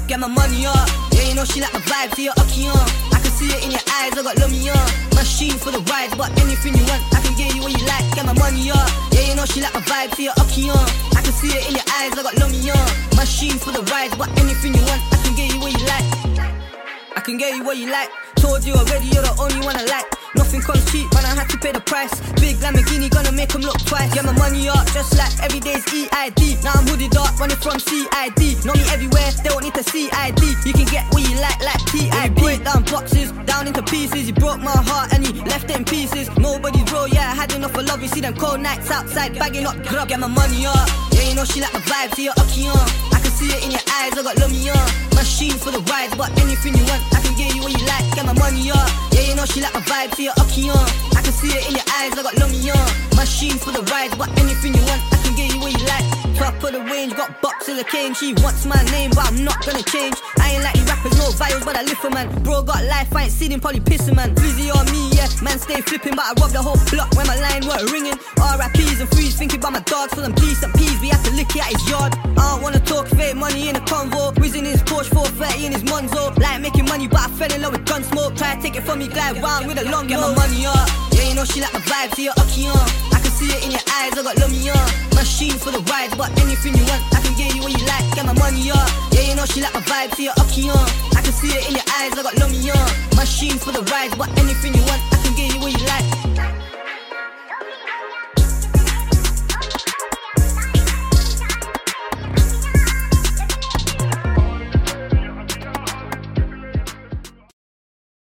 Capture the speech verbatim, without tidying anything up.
get my money up. Yeah, you know she like the vibe, see your ucky on. I can see it in your eyes, I got lummy on. Machine for the rides, but anything you want, I can get you what you like, get my money up. Yeah, you know she like the vibe, see your ucky on. I can see it in your eyes, I got lummy on. Machine for the rides, but anything you want, I can get you what you like. I can get you what you like. Told you already, you're the only one I like. Nothing comes cheap, man, I had to pay the price. Big Lamborghini, gonna make them look twice. Get my money up, just like every day's E I D. Now I'm hooded up, running from C I D. Know me everywhere, they don't need to C I D. You can get what you like, like T I P. Break down boxes, down into pieces. You broke my heart and you left it in pieces. Nobody's real, yeah, I had enough of love. You see them cold nights outside, bagging up grub. Get my money up, yeah, you know she like the vibe, see your ucky on. I can see it in your eyes, I got lummy on. Machine for the rides, but anything you want, I can get you what you like, get my money up. Yeah, you know she like the vibe, see your ucky on. I can see it in your eyes, I got lummy on. Machine for the rides, but anything you want, I can get you what you like. Top of the range, got boxes of cane. She wants my name, but I'm not gonna change. I ain't like you rappers, no vials, but I live for man. Bro got life, I ain't seen him, probably pissing man. Flizzy on me, yeah, man stay flipping, but I robbed the whole block when my line weren't ringing. R I Ps and freeze, thinking about my dogs, for them decent peas, we have to lick it at his yard. I don't wanna talk fake money in a convo. Whizzing his Porsche four thirty in his Monzo. Like making money, but I fell in love with gun smoke. Try to take it from me, glide round with a long get my money up. Yeah, you know she like the vibe, see your ucky on. I can see it in your eyes, I got lummy on. Machine for the rides, but anything you want, I can get you what you like, get my money up. Yeah, you know she like the vibe, see your ucky on. I can see it in your eyes, I got lummy on. Machine for the rides, but anything you want, I can